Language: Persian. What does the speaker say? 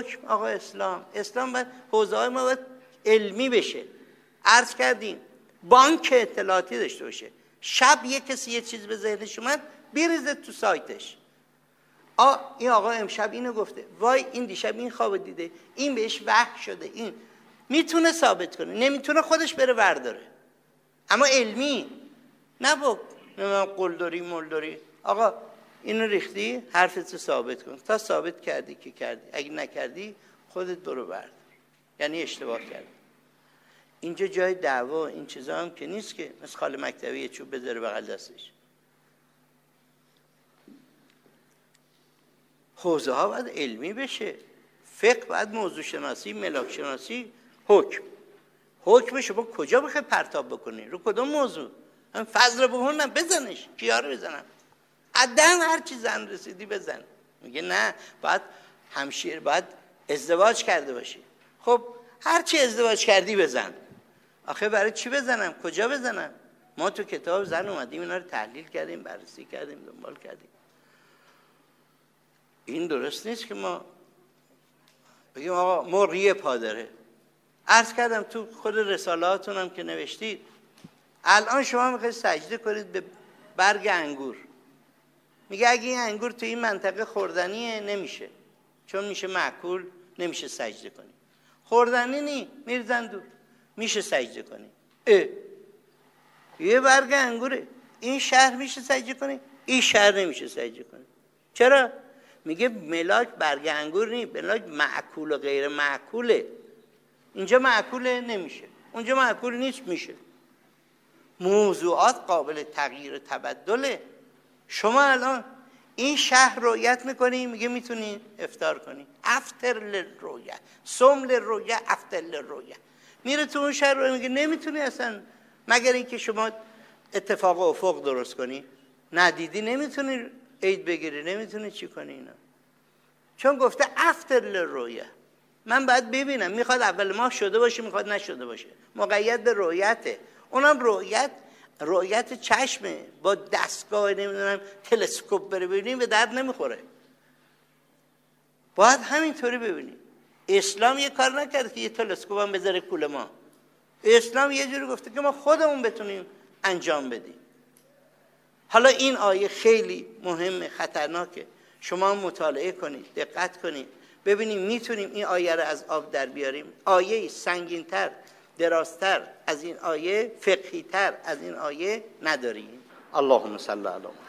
حکم آقا اسلام باید حوزه های ما باید علمی بشه. عرض کردیم بانک اطلاعاتی داشته باشه، شب یه کسی یه چیز به ذهنش اومد بریزه تو سایتش، این آقا امشب اینو گفته، وای این دیشب این خواب دیده، این بهش وحی شده، این میتونه ثابت کنه، نمیتونه خودش بره ورداره. اما علمی نه با قلدری ملدری. آقا اینو ریختی حرفتو ثابت کن، تا ثابت کردی که کردی، اگه نکردی خودت برو بردار، یعنی اشتباه کردی. اینجا جای دعوا این چیزا هم که نیست که مثل خاله مکتبی یه چوب بذاره بغل دستش. حوزه ها باید علمی بشه، فقه باید موضوع شناسی، ملاک شناسی، حکمشو با کجا بخوای پرتاب بکنی؟ رو کدوم موضوع؟ هم فضل بهونم بزنش، کیا رو بزنم؟ عدن هر چی زن رسیدی بزن. میگه نه باید همشیر، باید ازدواج کرده باشی. خب هر چی ازدواج کردی بزن. آخه برای چی بزنم؟ کجا بزنم؟ ما تو کتاب زن اومدیم اینا رو تحلیل کردیم، بررسی کردیم، دنبال کردیم. این درست نیست که ما بگیم آقا مرغی پا داره. عرض کردم تو خود رسالاتون هم که نوشتید، الان شما میخواید سجده کنید به برگ انگور، میگه اگه این انگور تو این منطقه خوردنیه نمیشه، چون میشه مأکول، نمیشه سجده کنی. خوردنی نی، میرزن دور، میشه سجده کنی. یه برگ انگوره، این شهر میشه سجده کنی، این شهر نمیشه سجده کنی. چرا؟ میگه ملاک برگ انگور نی، ملاک مأکول و غیر مأکوله. اینجا مأکوله نمیشه، اونجا مأکول نیست میشه. موضوعات قابل تغییر تبدله. شما الان این شهر رؤیت میکنی، میگه میتونی افطار کنی، افطر للرؤیه، صم للرؤیه، افطر للرؤیه. میره تو اون شهر رو میگه نمیتونی اصلا، مگر اینکه شما اتفاق افق درست کنی، ندیدی نمیتونی عید بگیری، نمیتونی چی کنی اینا، چون گفته افطر للرؤیه. من باید ببینم، میخواد اول ماه شده باشه، میخواد نشده باشه، مقید به رؤیته. اونم رؤیت چشمه، با دستگاه نمیدونم تلسکوپ بره ببینیم به درد نمیخوره. باید همینطوری ببینیم. اسلام یه کار نکرد که یه تلسکوپ هم بذاره کوله ما. اسلام یه جوری گفته که ما خودمون بتونیم انجام بدیم. حالا این آیه خیلی مهمه، خطرناکه. شما مطالعه کنید، دقت کنید، ببینیم میتونیم این آیه رو از آب در بیاریم. آیه سنگین‌تر، درازتر از این آیه، فقهی‌تر از این آیه نداریم. اللهم صل علی محمد.